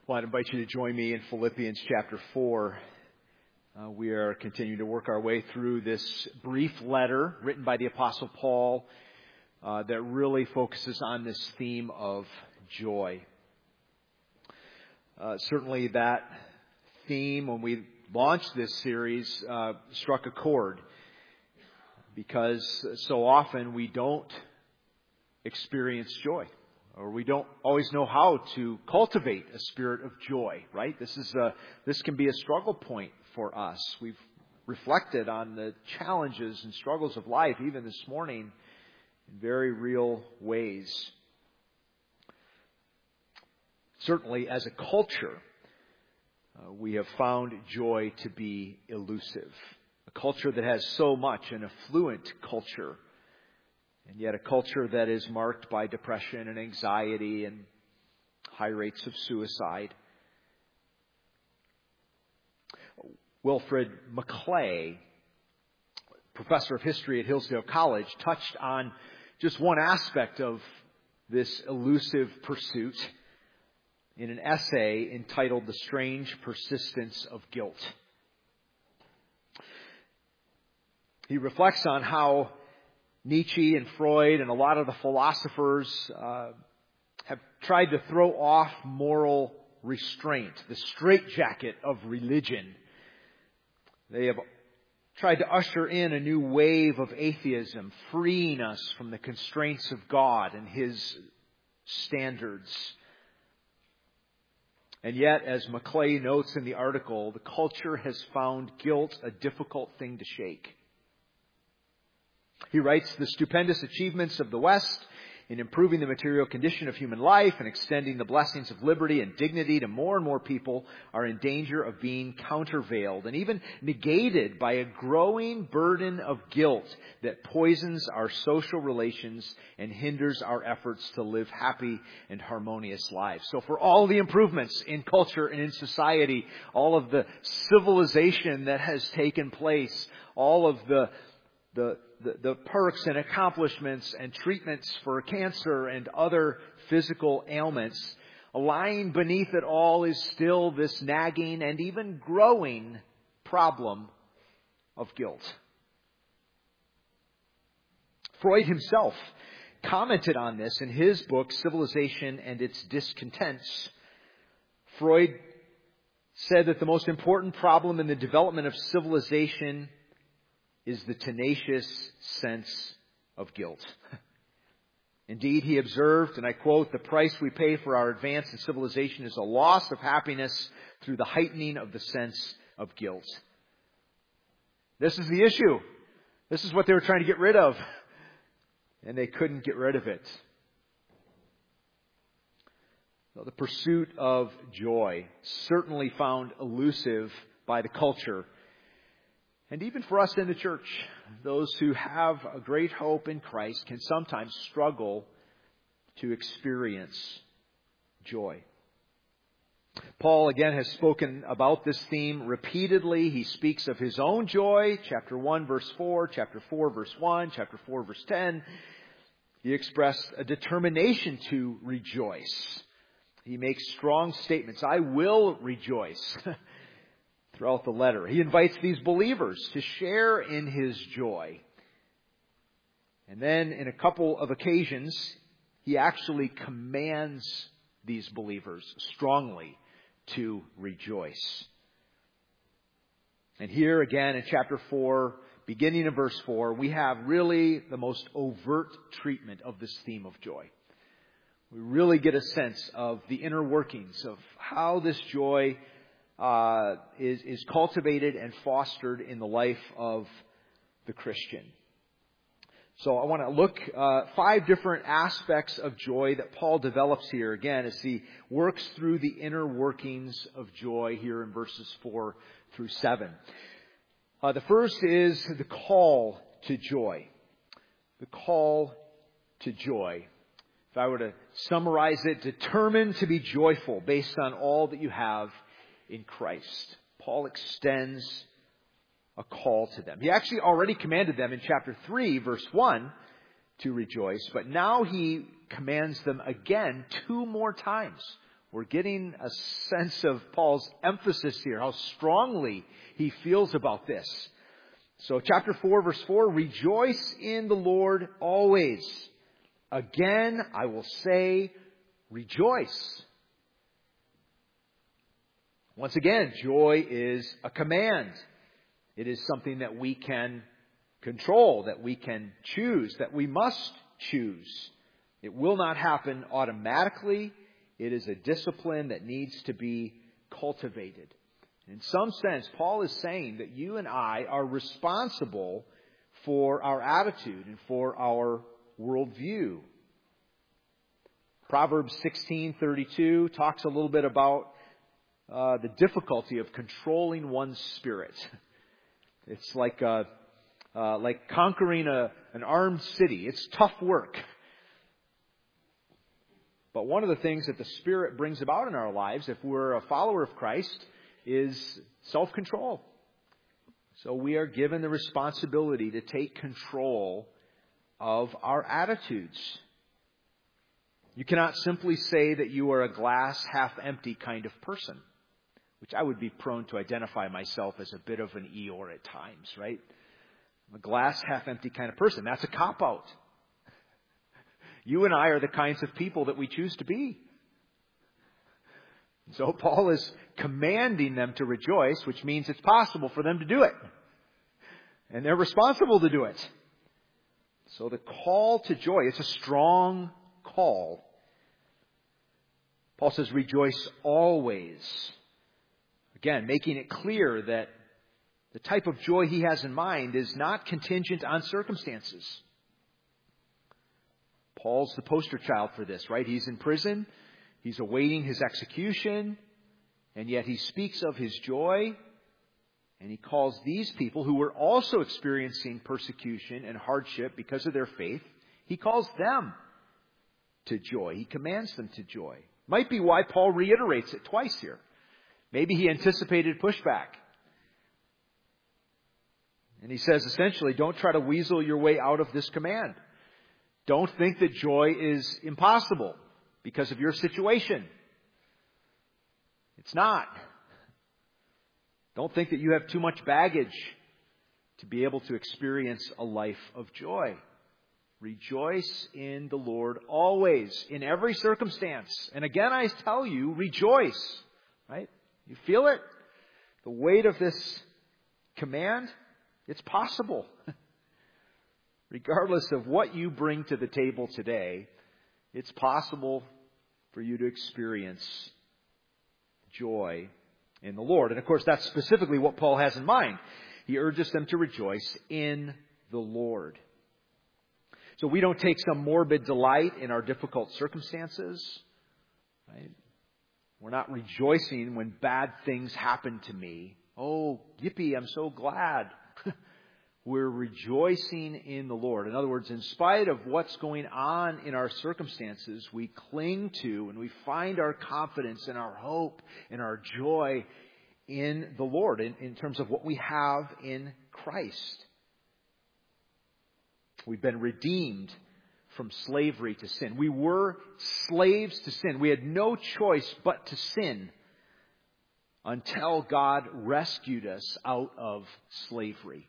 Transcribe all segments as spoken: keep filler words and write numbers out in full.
Well, I'd invite you to join me in Philippians chapter four. Uh, we are continuing to work our way through this brief letter written by the Apostle Paul uh, that really focuses on this theme of joy. Uh, certainly that theme, when we launched this series, uh, struck a chord because so often we don't experience joy. Or we don't always know how to cultivate a spirit of joy, right? This is a, this can be a struggle point for us. We've reflected on the challenges and struggles of life, even this morning, in very real ways. Certainly, as a culture, uh, we have found joy to be elusive. A culture that has so much, an affluent culture, and yet a culture that is marked by depression and anxiety and high rates of suicide. Wilfred McClay, professor of history at Hillsdale College, touched on just one aspect of this elusive pursuit in an essay entitled "The Strange Persistence of Guilt." He reflects on how Nietzsche and Freud and a lot of the philosophers uh, have tried to throw off moral restraint, the straitjacket of religion. They have tried to usher in a new wave of atheism, freeing us from the constraints of God and His standards. And yet, as McClay notes in the article, the culture has found guilt a difficult thing to shake. He writes, "The stupendous achievements of the West in improving the material condition of human life and extending the blessings of liberty and dignity to more and more people are in danger of being countervailed and even negated by a growing burden of guilt that poisons our social relations and hinders our efforts to live happy and harmonious lives." So for all the improvements in culture and in society, all of the civilization that has taken place, all of the the The, the perks and accomplishments and treatments for cancer and other physical ailments, lying beneath it all is still this nagging and even growing problem of guilt. Freud himself commented on this in his book, Civilization and Its Discontents. Freud said that the most important problem in the development of civilization is the tenacious sense of guilt. Indeed, he observed, and I quote, "The price we pay for our advance in civilization is a loss of happiness through the heightening of the sense of guilt." This is the issue. This is what they were trying to get rid of. And they couldn't get rid of it. So the pursuit of joy, certainly found elusive by the culture. And even for us in the church, those who have a great hope in Christ can sometimes struggle to experience joy. Paul again has spoken about this theme repeatedly. He speaks of his own joy, chapter one, verse four, chapter four, verse one, chapter four, verse ten. He expressed a determination to rejoice. He makes strong statements. "I will rejoice." Throughout the letter, he invites these believers to share in his joy. And then in a couple of occasions, he actually commands these believers strongly to rejoice. And here again in chapter four, beginning in verse four, we have really the most overt treatment of this theme of joy. We really get a sense of the inner workings of how this joy Uh, is, is cultivated and fostered in the life of the Christian. So I want to look uh, five different aspects of joy that Paul develops here again as he works through the inner workings of joy here in verses four through seven. Uh, the first is the call to joy. The call to joy. If I were to summarize it, determined to be joyful based on all that you have in Christ. Paul extends a call to them. He actually already commanded them in chapter three, verse one, to rejoice, but now he commands them again two more times. We're getting a sense of Paul's emphasis here, how strongly he feels about this. So chapter four, verse four, rejoice in the Lord always. Again, I will say, rejoice. Once again, joy is a command. It is something that we can control, that we can choose, that we must choose. It will not happen automatically. It is a discipline that needs to be cultivated. In some sense, Paul is saying that you and I are responsible for our attitude and for our worldview. Proverbs sixteen thirty-two talks a little bit about uh, the difficulty of controlling one's spirit. It's like uh, uh, like conquering a, an armed city. It's tough work. But one of the things that the Spirit brings about in our lives, if we're a follower of Christ, is self-control. So we are given the responsibility to take control of our attitudes. You cannot simply say that you are a glass half empty kind of person, which I would be prone to identify myself as a bit of an Eeyore at times, right? I'm a glass half empty kind of person. That's a cop-out. You and I are the kinds of people that we choose to be. So Paul is commanding them to rejoice, which means it's possible for them to do it. And they're responsible to do it. So the call to joy, it's a strong call. Paul says, rejoice always. Again, making it clear that the type of joy he has in mind is not contingent on circumstances. Paul's the poster child for this, right? He's in prison. He's awaiting his execution. And yet he speaks of his joy. And he calls these people who were also experiencing persecution and hardship because of their faith, he calls them to joy. He commands them to joy. Might be why Paul reiterates it twice here. Maybe he anticipated pushback. And he says essentially, don't try to weasel your way out of this command. Don't think that joy is impossible because of your situation. It's not. Don't think that you have too much baggage to be able to experience a life of joy. Rejoice in the Lord always, in every circumstance. And again, I tell you, rejoice. Right? You feel it? The weight of this command? It's possible. Regardless of what you bring to the table today, it's possible for you to experience joy in the Lord. And of course, that's specifically what Paul has in mind. He urges them to rejoice in the Lord. So we don't take some morbid delight in our difficult circumstances. Right? We're not rejoicing when bad things happen to me. Oh, yippee, I'm so glad. We're rejoicing in the Lord. In other words, in spite of what's going on in our circumstances, we cling to and we find our confidence and our hope and our joy in the Lord, in, in terms of what we have in Christ. We've been redeemed from slavery to sin. We were slaves to sin. We had no choice but to sin until God rescued us out of slavery.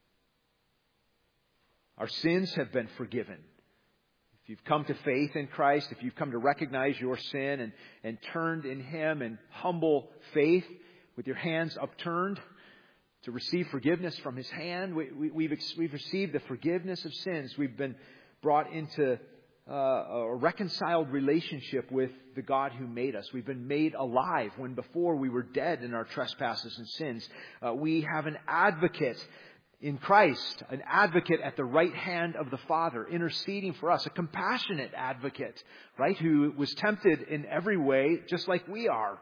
Our sins have been forgiven. If you've come to faith in Christ, if you've come to recognize your sin and, and turned in Him in humble faith with your hands upturned to receive forgiveness from His hand, we, we, we've, we've received the forgiveness of sins. We've been brought into uh, a reconciled relationship with the God who made us. We've been made alive when before we were dead in our trespasses and sins. Uh, we have an advocate in Christ, an advocate at the right hand of the Father, interceding for us, a compassionate advocate, right, who was tempted in every way, just like we are.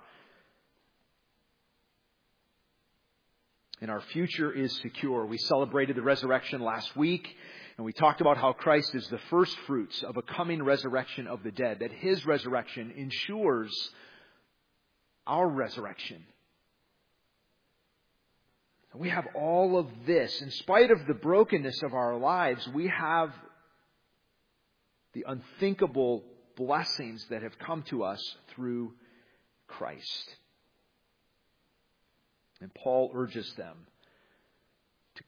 And our future is secure. We celebrated the resurrection last week, and we talked about how Christ is the first fruits of a coming resurrection of the dead, that His resurrection ensures our resurrection. We have all of this. In spite of the brokenness of our lives, we have the unthinkable blessings that have come to us through Christ. And Paul urges them to,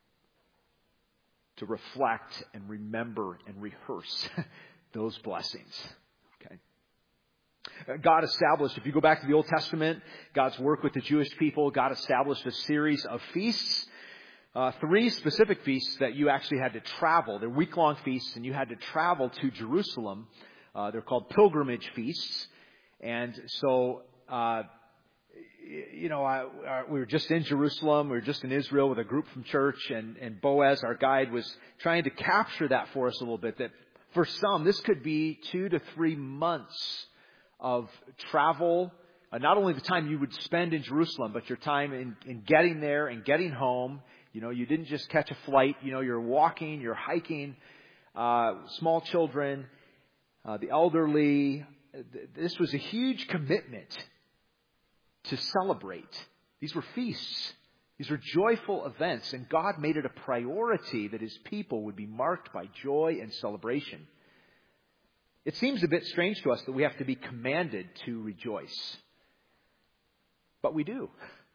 to reflect and remember and rehearse those blessings. Okay. God established, if you go back to the Old Testament, God's work with the Jewish people, God established a series of feasts, uh, three specific feasts that you actually had to travel. They're week-long feasts, and you had to travel to Jerusalem. Uh, they're called pilgrimage feasts. And so, uh, you know, I, I, we were just in Jerusalem. We were just in Israel with a group from church, and, and Boaz, our guide, was trying to capture that for us a little bit, that for some, this could be two to three months of travel, uh, not only the time you would spend in Jerusalem, but your time in, in getting there and getting home. You know, you didn't just catch a flight. You know, you're walking, you're hiking, uh, small children, uh, the elderly. This was a huge commitment to celebrate. These were feasts. These were joyful events, and God made it a priority that His people would be marked by joy and celebration. It seems a bit strange to us that we have to be commanded to rejoice. But we do.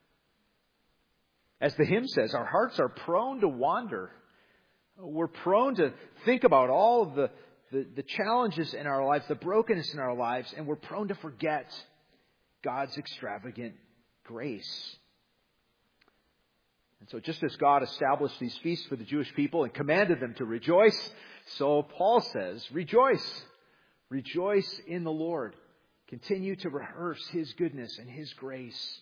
As the hymn says, our hearts are prone to wander. We're prone to think about all of the, the, the challenges in our lives, the brokenness in our lives, and we're prone to forget God's extravagant grace. And so just as God established these feasts for the Jewish people and commanded them to rejoice, so Paul says, rejoice. Rejoice in the Lord. Continue to rehearse His goodness and His grace.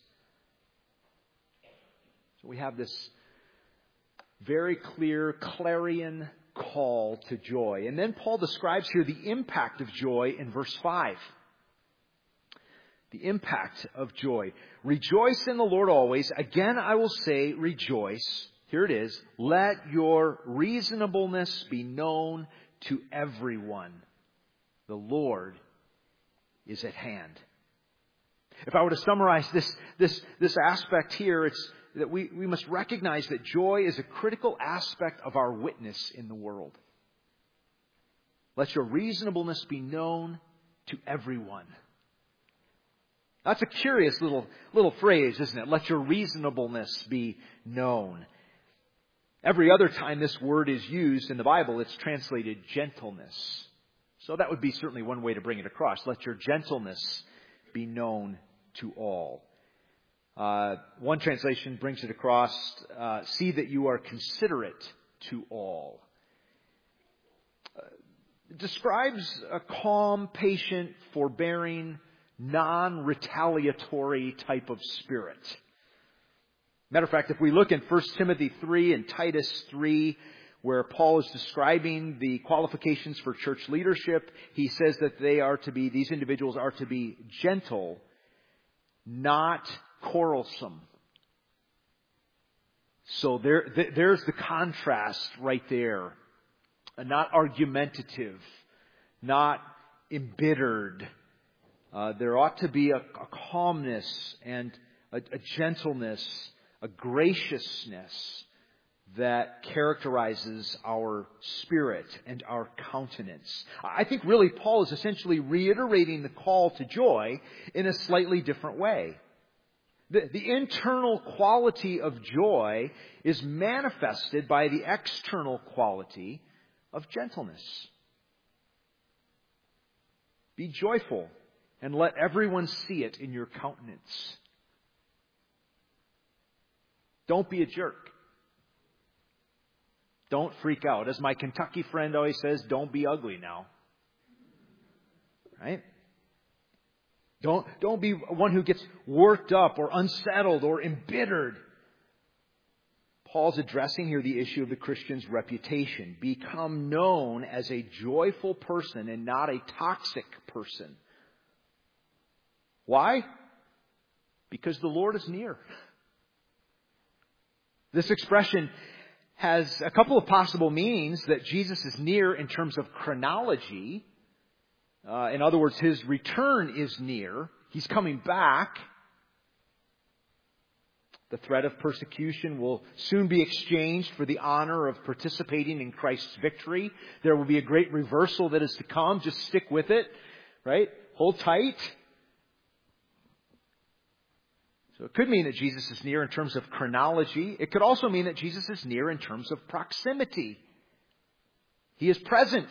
So we have this very clear clarion call to joy. And then Paul describes here the impact of joy in verse five. The impact of joy. Rejoice in the Lord always. Again, I will say rejoice. Here it is. Let your reasonableness be known to everyone. The Lord is at hand. If I were to summarize this, this, this aspect here, it's that we, we must recognize that joy is a critical aspect of our witness in the world. Let your reasonableness be known to everyone. That's a curious little, little phrase, isn't it? Let your reasonableness be known. Every other time this word is used in the Bible, it's translated gentleness. So that would be certainly one way to bring it across. Let your gentleness be known to all. Uh, one translation brings it across, uh, see that you are considerate to all. Uh, it describes a calm, patient, forbearing, non-retaliatory type of spirit. Matter of fact, if we look in First Timothy three and Titus three, where Paul is describing the qualifications for church leadership, he says that they are to be, these individuals are to be gentle, not quarrelsome. So there, there's the contrast right there. Not argumentative, not embittered. Uh, there ought to be a, a calmness and a, a gentleness, a graciousness that characterizes our spirit and our countenance. I think really Paul is essentially reiterating the call to joy in a slightly different way. The, the internal quality of joy is manifested by the external quality of gentleness. Be joyful and let everyone see it in your countenance. Don't be a jerk. Don't freak out. As my Kentucky friend always says, don't be ugly now. Right? Don't, don't be one who gets worked up or unsettled or embittered. Paul's addressing here the issue of the Christian's reputation. Become known as a joyful person and not a toxic person. Why? Because the Lord is near. This expression has a couple of possible meanings: that Jesus is near in terms of chronology. Uh, in other words, His return is near. He's coming back. The threat of persecution will soon be exchanged for the honor of participating in Christ's victory. There will be a great reversal that is to come. Just stick with it, right? Hold tight. So it could mean that Jesus is near in terms of chronology. It could also mean that Jesus is near in terms of proximity. He is present.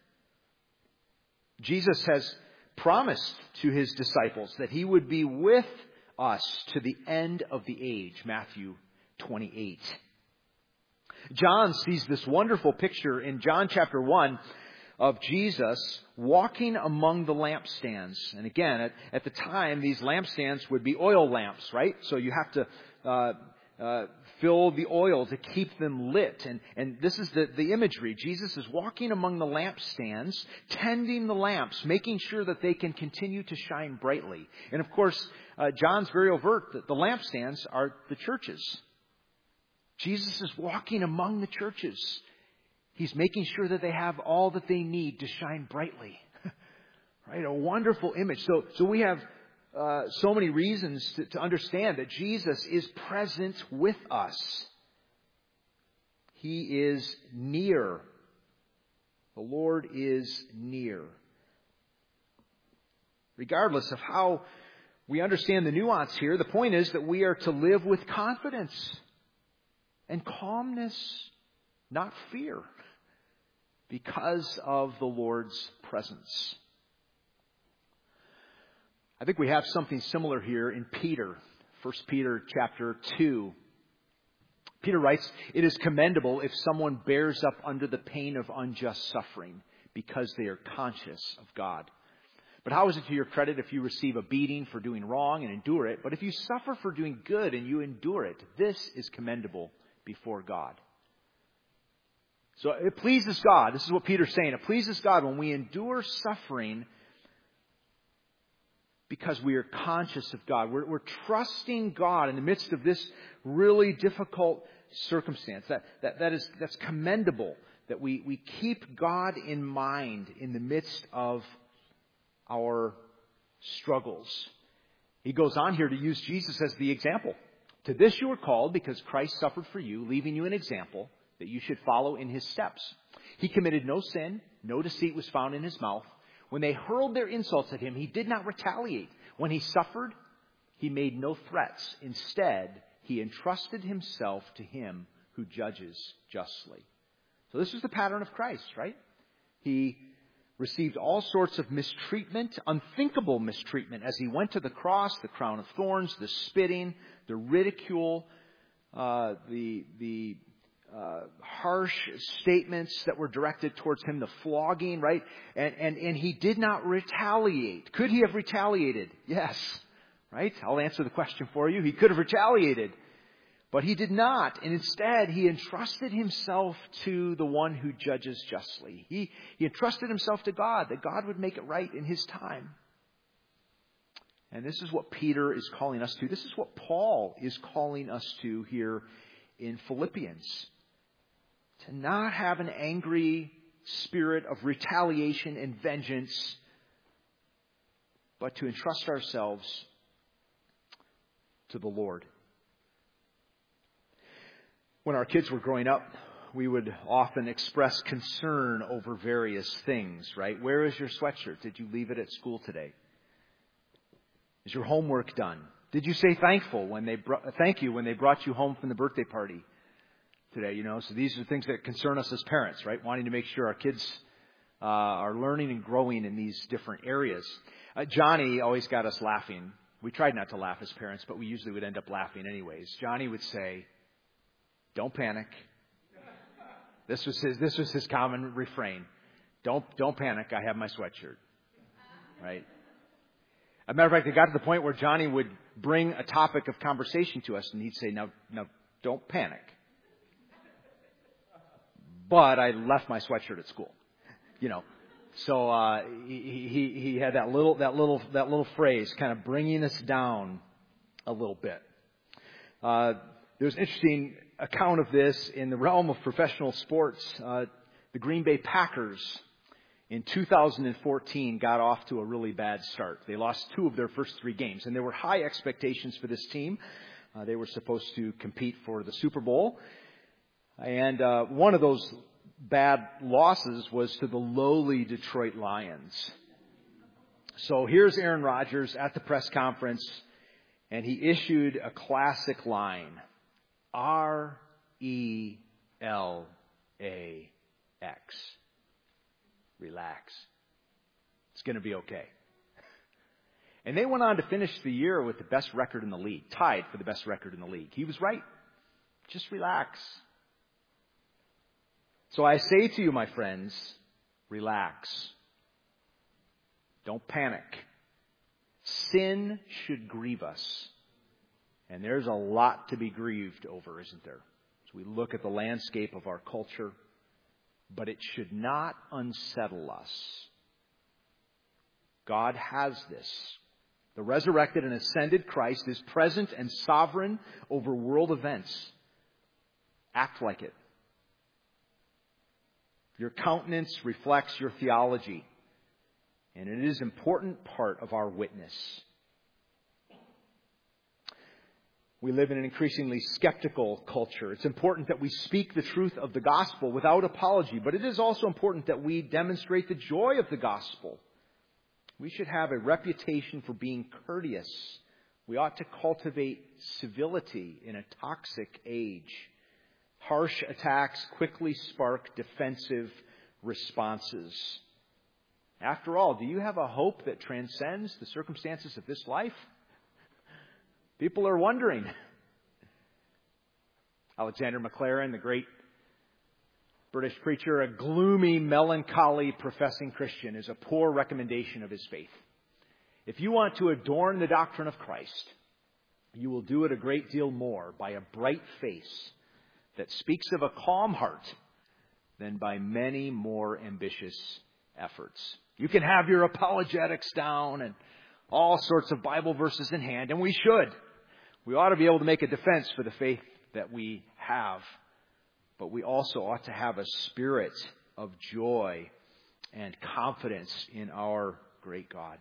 Jesus has promised to his disciples that he would be with us to the end of the age, Matthew twenty-eight. John sees this wonderful picture in John chapter one of Jesus walking among the lampstands. And again, at, at the time, these lampstands would be oil lamps, right? So you have to uh, uh, fill the oil to keep them lit. And, and this is the, the imagery. Jesus is walking among the lampstands, tending the lamps, making sure that they can continue to shine brightly. And of course, uh, John's very overt that the lampstands are the churches. Jesus is walking among the churches. He's making sure that they have all that they need to shine brightly. Right? A wonderful image. So, so we have uh, so many reasons to, to understand that Jesus is present with us. He is near. The Lord is near. Regardless of how we understand the nuance here, the point is that we are to live with confidence and calmness, not fear, because of the Lord's presence. I think we have something similar here in Peter, First Peter chapter two. Peter writes, "It is commendable if someone bears up under the pain of unjust suffering because they are conscious of God. But how is it to your credit if you receive a beating for doing wrong and endure it? But if you suffer for doing good and you endure it, this is commendable before God." So it pleases God. This is what Peter's saying. It pleases God when we endure suffering because we are conscious of God. We're, we're trusting God in the midst of this really difficult circumstance. That, that, that is, that's commendable, that we, we keep God in mind in the midst of our struggles. He goes on here to use Jesus as the example. "To this you are called because Christ suffered for you, leaving you an example that you should follow in his steps. He committed no sin, no deceit was found in his mouth. When they hurled their insults at him, he did not retaliate. When he suffered, he made no threats. Instead, he entrusted himself to him who judges justly." So this was the pattern of Christ, right? He received all sorts of mistreatment, unthinkable mistreatment, as he went to the cross, the crown of thorns, the spitting, the ridicule, uh, the the uh, harsh statements that were directed towards him, the flogging, right? And, and, and he did not retaliate. Could he have retaliated? Yes, right? I'll answer the question for you. He could have retaliated. But he did not, and instead he entrusted himself to the one who judges justly. He, he entrusted himself to God, that God would make it right in his time. And this is what Peter is calling us to. This is what Paul is calling us to here in Philippians. To not have an angry spirit of retaliation and vengeance, but to entrust ourselves to the Lord. When our kids were growing up, we would often express concern over various things, right? Where is your sweatshirt? Did you leave it at school today? Is your homework done? Did you say thankful when they brought, thank you when they brought you home from the birthday party today? You know, so these are things that concern us as parents, right? Wanting to make sure our kids uh, are learning and growing in these different areas. Uh, Johnny always got us laughing. We tried not to laugh as parents, but we usually would end up laughing anyways. Johnny would say, "Don't panic." This was his, this was his common refrain. Don't, don't panic. I have my sweatshirt. Right? As a matter of fact, it got to the point where Johnny would bring a topic of conversation to us and he'd say, now, now don't panic. But I left my sweatshirt at school. You know. So, uh, he, he, he had that little, that little, that little phrase kind of bringing us down a little bit. Uh, there's an interesting account of this in the realm of professional sports. Uh, the Green Bay Packers in two thousand fourteen got off to a really bad start. They lost two of their first three games, and there were high expectations for this team. Uh, they were supposed to compete for the Super Bowl. And uh, one of those bad losses was to the lowly Detroit Lions. So here's Aaron Rodgers at the press conference. And he issued a classic line, R E L A X. Relax. It's going to be okay. And they went on to finish the year with the best record in the league, tied for the best record in the league. He was right. Just relax. So I say to you, my friends, relax. Don't panic. Sin should grieve us. And there's a lot to be grieved over, isn't there? As we look at the landscape of our culture. But it should not unsettle us. God has this. The resurrected and ascended Christ is present and sovereign over world events. Act like it. Your countenance reflects your theology. And it is an important part of our witness. We live in an increasingly skeptical culture. It's important that we speak the truth of the gospel without apology, but it is also important that we demonstrate the joy of the gospel. We should have a reputation for being courteous. We ought to cultivate civility in a toxic age. Harsh attacks quickly spark defensive responses. After all, do you have a hope that transcends the circumstances of this life? People are wondering. Alexander Maclaren, the great British preacher, a gloomy, melancholy professing Christian, is a poor recommendation of his faith. If you want to adorn the doctrine of Christ, you will do it a great deal more by a bright face that speaks of a calm heart than by many more ambitious efforts. You can have your apologetics down and all sorts of Bible verses in hand, and we should. We ought to be able to make a defense for the faith that we have. But we also ought to have a spirit of joy and confidence in our great God.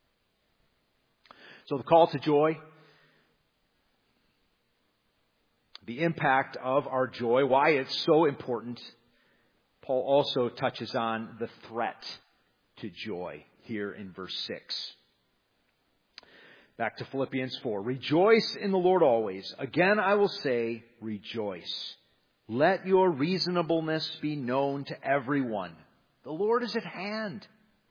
So the call to joy, the impact of our joy, why it's so important. Paul also touches on the threat to joy here in verse six. Back to Philippians four. Rejoice in the Lord always. Again, I will say, rejoice. Let your reasonableness be known to everyone. The Lord is at hand.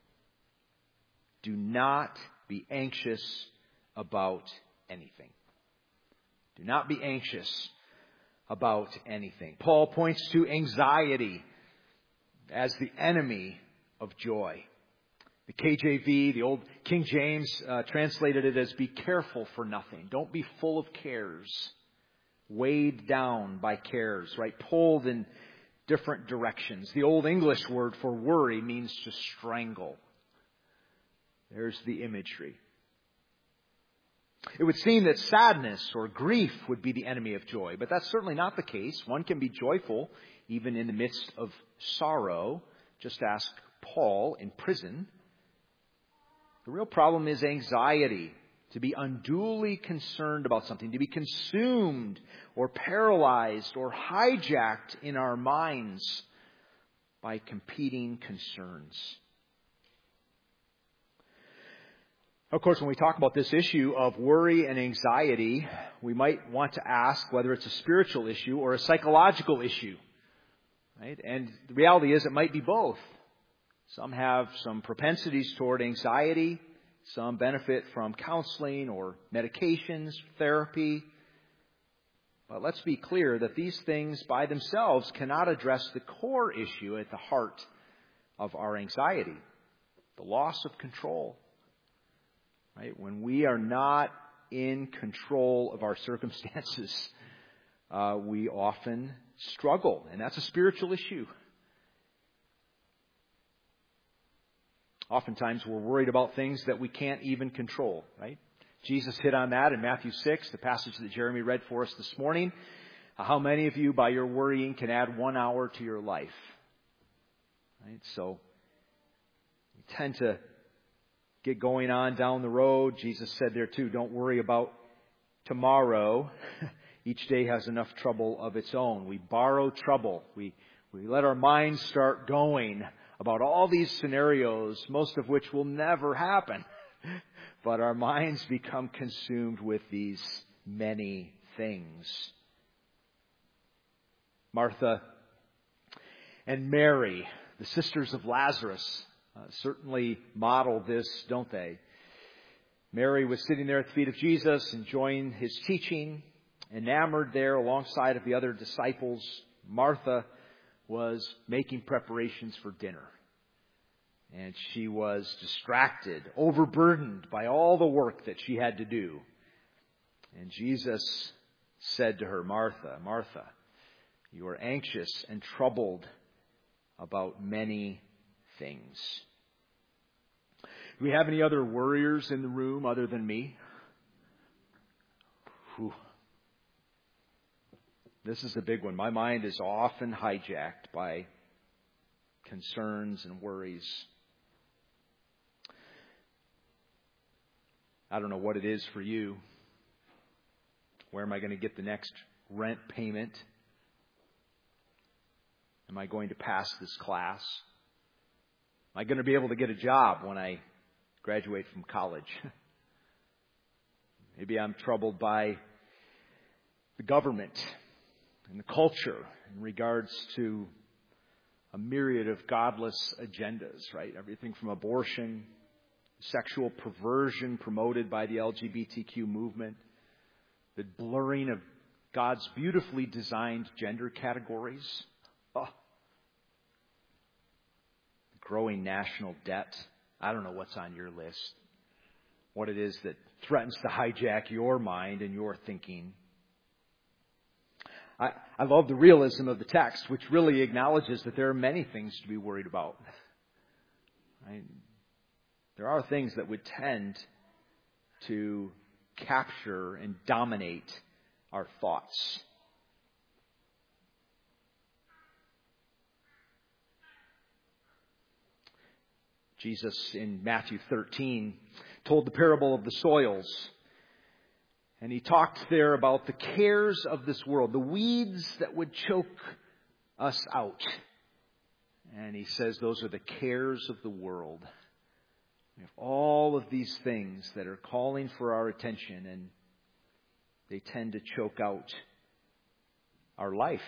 Do not be anxious about anything. Do not be anxious about anything. Paul points to anxiety as the enemy of joy. The K J V, the old King James, uh, translated it as be careful for nothing. Don't be full of cares. Weighed down by cares, right? Pulled in different directions. The Old English word for worry means to strangle. There's the imagery. It would seem that sadness or grief would be the enemy of joy, but that's certainly not the case. One can be joyful even in the midst of sorrow. Just ask Paul in prison. The real problem is anxiety, to be unduly concerned about something, to be consumed or paralyzed or hijacked in our minds by competing concerns. Of course, when we talk about this issue of worry and anxiety, we might want to ask whether it's a spiritual issue or a psychological issue. Right? And the reality is it might be both. Some have some propensities toward anxiety. Some benefit from counseling or medications, therapy. But let's be clear that these things by themselves cannot address the core issue at the heart of our anxiety, the loss of control. Right? When we are not in control of our circumstances, uh, we often struggle, and that's a spiritual issue. Oftentimes we're worried about things that we can't even control, right? Jesus hit on that in Matthew six, the passage that Jeremy read for us this morning. How many of you, by your worrying, can add one hour to your life? Right? So we tend to get going on down the road. Jesus said there too, don't worry about tomorrow. Each day has enough trouble of its own. We borrow trouble. We, we let our minds start going about all these scenarios, most of which will never happen. but our minds become consumed with these many things. Martha and Mary, the sisters of Lazarus, uh, certainly model this, don't they? Mary was sitting there at the feet of Jesus, enjoying his teaching, enamored there alongside of the other disciples. Martha was making preparations for dinner. And she was distracted, overburdened by all the work that she had to do. And Jesus said to her, Martha, Martha, you are anxious and troubled about many things. Do we have any other worriers in the room other than me? Whew. This is a big one. My mind is often hijacked by concerns and worries. I don't know what it is for you. Where am I going to get the next rent payment? Am I going to pass this class? Am I going to be able to get a job when I graduate from college? Maybe I'm troubled by the government and the culture in regards to a myriad of godless agendas, right? Everything from abortion, sexual perversion promoted by the L G B T Q movement, the blurring of God's beautifully designed gender categories, oh. growing national debt. I don't know what's on your list, what it is that threatens to hijack your mind and your thinking. I, I love the realism of the text, which really acknowledges that there are many things to be worried about. Right? There are things that would tend to capture and dominate our thoughts. Jesus in Matthew thirteen told the parable of the soils. And he talked there about the cares of this world, the weeds that would choke us out. And he says those are the cares of the world. We have all of these things that are calling for our attention, and they tend to choke out our life.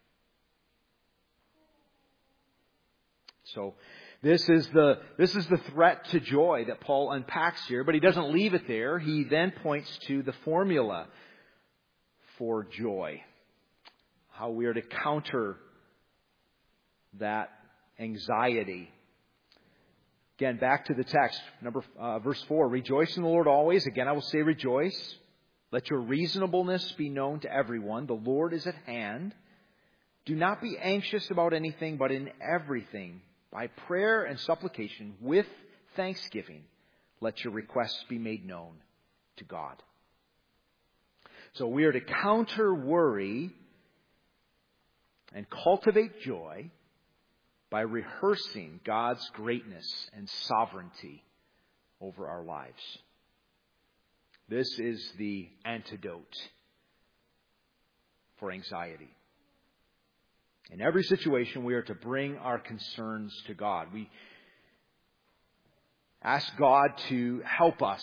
So this is the this is the threat to joy that Paul unpacks here, but he doesn't leave it there. He then points to the formula for joy, how we are to counter that anxiety. Again, back to the text, number uh, verse four. Rejoice in the Lord always. Again, I will say rejoice. Let your reasonableness be known to everyone. The Lord is at hand. Do not be anxious about anything, but in everything, by prayer and supplication, with thanksgiving, let your requests be made known to God. So we are to counter worry and cultivate joy by rehearsing God's greatness and sovereignty over our lives. This is the antidote for anxiety. In every situation, we are to bring our concerns to God. We ask God to help us.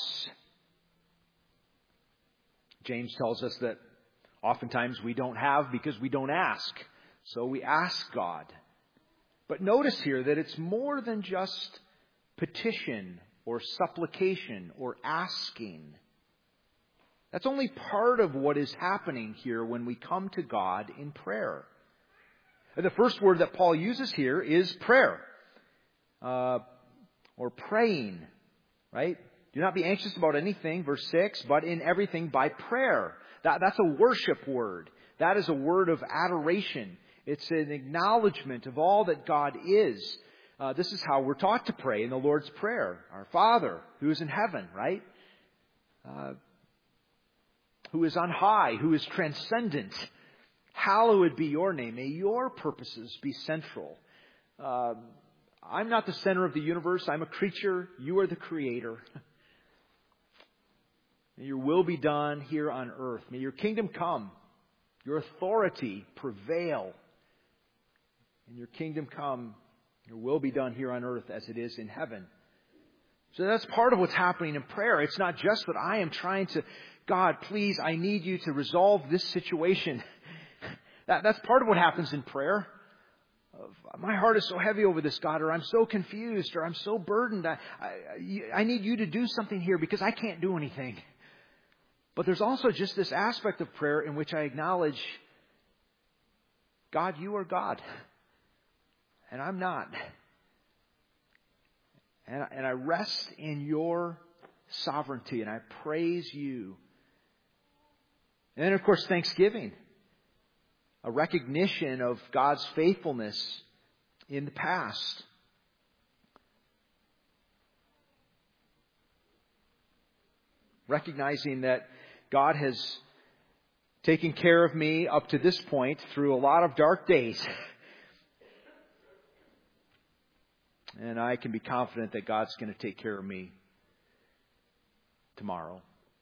James tells us that oftentimes we don't have because we don't ask. So we ask God. But notice here that it's more than just petition or supplication or asking. That's only part of what is happening here when we come to God in prayer. The first word that Paul uses here is prayer, uh, or praying, right? Do not be anxious about anything, verse six, but in everything by prayer. That, that's a worship word. That is a word of adoration. It's an acknowledgement of all that God is. Uh, this is how we're taught to pray in the Lord's Prayer. Our Father, who is in heaven, right? Uh, who is on high, who is transcendent. Hallowed be your name. May your purposes be central. Uh, I'm not the center of the universe. I'm a creature. You are the creator. May your will be done here on earth. May your kingdom come. Your authority prevail. And your kingdom come. Your will be done here on earth as it is in heaven. So that's part of what's happening in prayer. It's not just that I am trying to, God, please, I need you to resolve this situation. That, that's part of what happens in prayer. My heart is so heavy over this, God, or I'm so confused, or I'm so burdened. I, I, I need you to do something here because I can't do anything. But there's also just this aspect of prayer in which I acknowledge, God, you are God, and I'm not. And, and I rest in your sovereignty, and I praise you. And then, of course, thanksgiving. A recognition of God's faithfulness in the past. Recognizing that God has taken care of me up to this point through a lot of dark days. And I can be confident that God's going to take care of me tomorrow.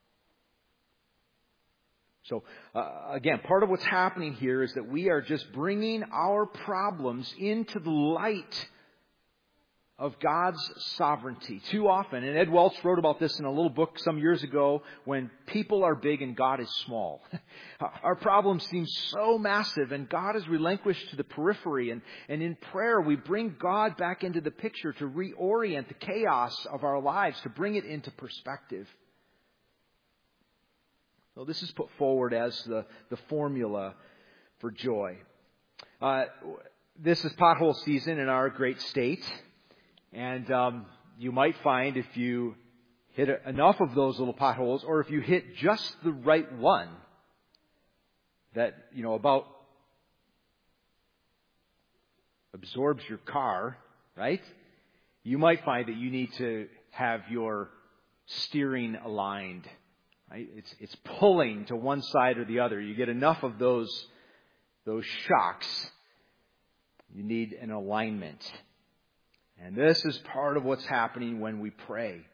So, uh, again, part of what's happening here is that we are just bringing our problems into the light of God's sovereignty. Too often, and Ed Welch wrote about this in a little book some years ago, when people are big and God is small. Our problems seem so massive and God is relinquished to the periphery. And, and in prayer, we bring God back into the picture to reorient the chaos of our lives, to bring it into perspective. So this is put forward as the, the formula for joy. Uh, this is pothole season in our great state. And um, you might find if you hit enough of those little potholes, or if you hit just the right one, that, you know, about absorbs your car, right? You might find that you need to have your steering aligned. Right? It's it's pulling to one side or the other. You get enough of those those shocks. You need an alignment. And this is part of what's happening when we pray.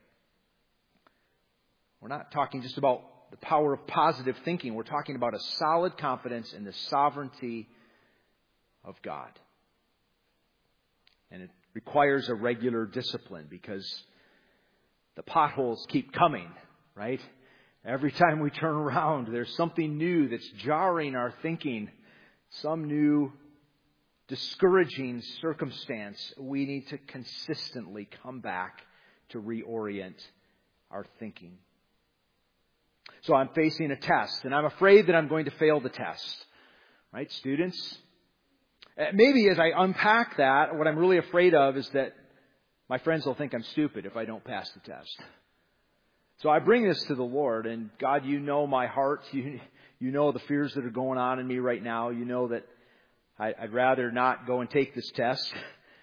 We're not talking just about the power of positive thinking. We're talking about a solid confidence in the sovereignty of God. And it requires a regular discipline because the potholes keep coming, right? Every time we turn around, there's something new that's jarring our thinking, some new discouraging circumstance. We need to consistently come back to reorient our thinking. So I'm facing a test, and I'm afraid that I'm going to fail the test. Right, students? Maybe as I unpack that, what I'm really afraid of is that my friends will think I'm stupid if I don't pass the test. So I bring this to the Lord, and God, you know my heart. You, you know the fears that are going on in me right now. You know that I, I'd rather not go and take this test.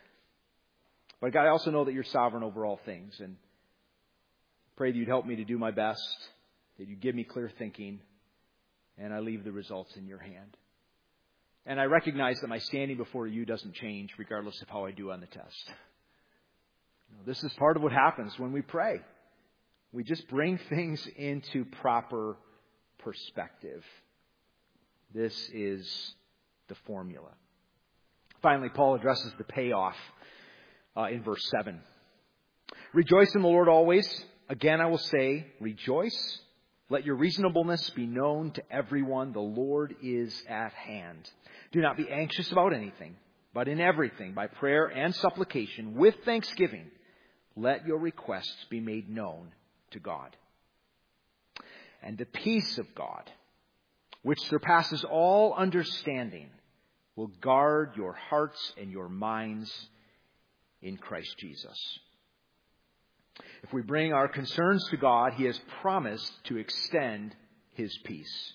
But God, I also know that you're sovereign over all things, and pray that you'd help me to do my best, that you give me clear thinking, and I leave the results in your hand. And I recognize that my standing before you doesn't change regardless of how I do on the test. You know, this is part of what happens when we pray. We just bring things into proper perspective. This is the formula. Finally, Paul addresses the payoff uh, in verse seven. Rejoice in the Lord always. Again, I will say, rejoice. Let your reasonableness be known to everyone. The Lord is at hand. Do not be anxious about anything, but in everything, by prayer and supplication, with thanksgiving, let your requests be made known to God. And the peace of God, which surpasses all understanding, will guard your hearts and your minds in Christ Jesus. If we bring our concerns to God, He has promised to extend His peace.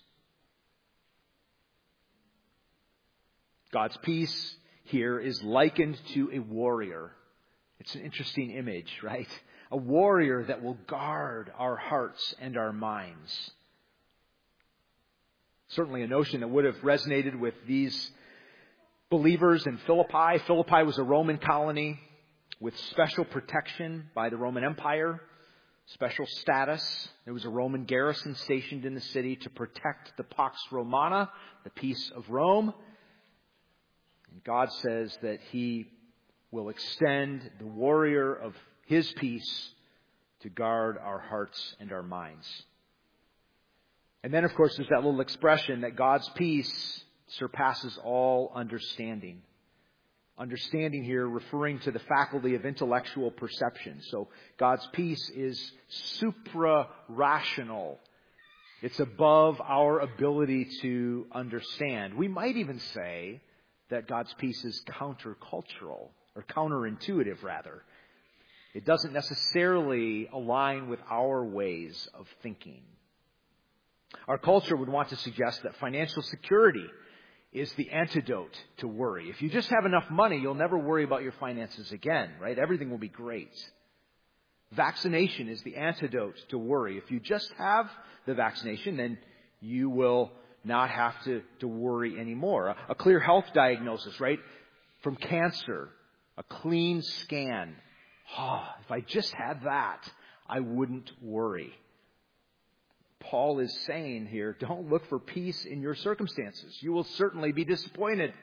God's peace here is likened to a warrior. It's an interesting image, right? A warrior that will guard our hearts and our minds. Certainly a notion that would have resonated with these believers in Philippi. Philippi was a Roman colony with special protection by the Roman Empire, special status. There was a Roman garrison stationed in the city to protect the Pax Romana, the peace of Rome. And God says that He will extend the warrior of His peace to guard our hearts and our minds. And then, of course, there's that little expression that God's peace surpasses all understanding. Understanding here referring to the faculty of intellectual perception. So God's peace is supra-rational. It's above our ability to understand. We might even say that God's peace is countercultural, or counterintuitive rather. It doesn't necessarily align with our ways of thinking. Our culture would want to suggest that financial security is the antidote to worry. If you just have enough money, you'll never worry about your finances again, right? Everything will be great. Vaccination is the antidote to worry. If you just have the vaccination, then you will not have to, to worry anymore. A, a clear health diagnosis, right? From cancer, a clean scan. Oh, if I just had that, I wouldn't worry. Paul is saying here, don't look for peace in your circumstances. You will certainly be disappointed.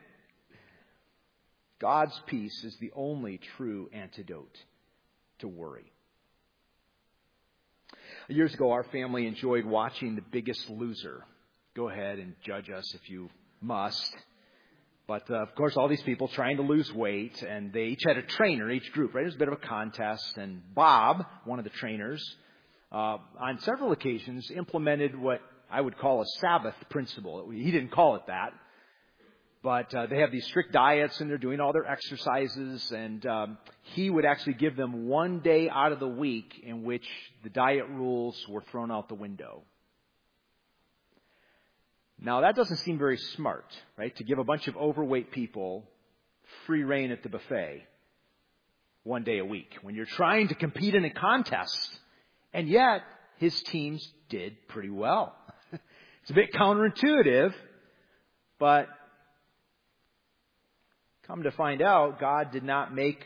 God's peace is the only true antidote to worry. Years ago, our family enjoyed watching The Biggest Loser. Go ahead and judge us if you must. But, uh, of course, all these people trying to lose weight, and they each had a trainer, each group, right? It was a bit of a contest. And Bob, one of the trainers, uh, on several occasions implemented what I would call a Sabbath principle. He didn't call it that. But uh, they have these strict diets, and they're doing all their exercises. And um, he would actually give them one day out of the week in which the diet rules were thrown out the window. Now, that doesn't seem very smart, right? To give a bunch of overweight people free reign at the buffet one day a week when you're trying to compete in a contest. And yet, his teams did pretty well. It's a bit counterintuitive, but come to find out, God did not make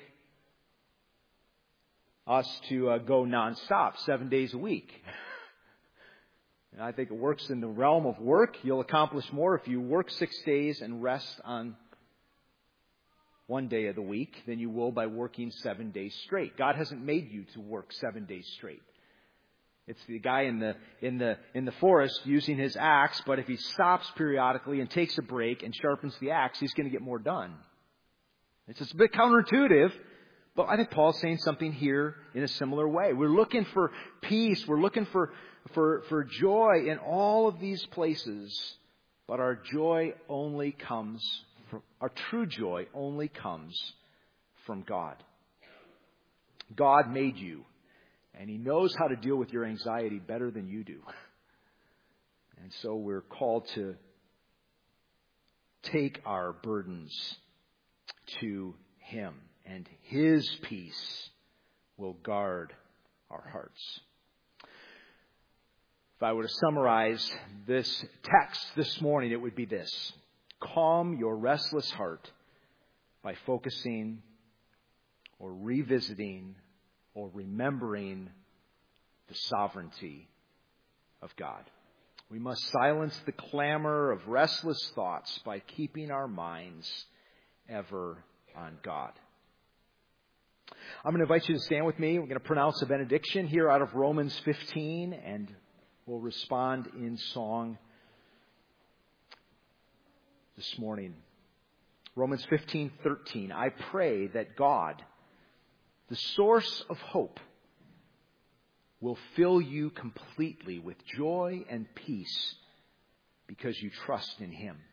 us to uh, go nonstop seven days a week. And I think it works in the realm of work. You'll accomplish more if you work six days and rest on one day of the week than you will by working seven days straight. God hasn't made you to work seven days straight. It's the guy in the in the in the forest using his axe, but if he stops periodically and takes a break and sharpens the axe, he's going to get more done. It's just a bit counterintuitive, but I think Paul's saying something here in a similar way. We're looking for peace. We're looking for, for, for joy in all of these places, but our joy only comes from, our true joy only comes from God. God made you, and He knows how to deal with your anxiety better than you do. And so we're called to take our burdens to Him, and His peace will guard our hearts. If I were to summarize this text this morning, it would be this: calm your restless heart by focusing or revisiting or remembering the sovereignty of God. We must silence the clamor of restless thoughts by keeping our minds ever on God. I'm going to invite you to stand with me. We're going to pronounce a benediction here out of Romans fifteen, and we'll respond in song this morning. Romans fifteen thirteen. I pray that God, the source of hope, will fill you completely with joy and peace because you trust in Him.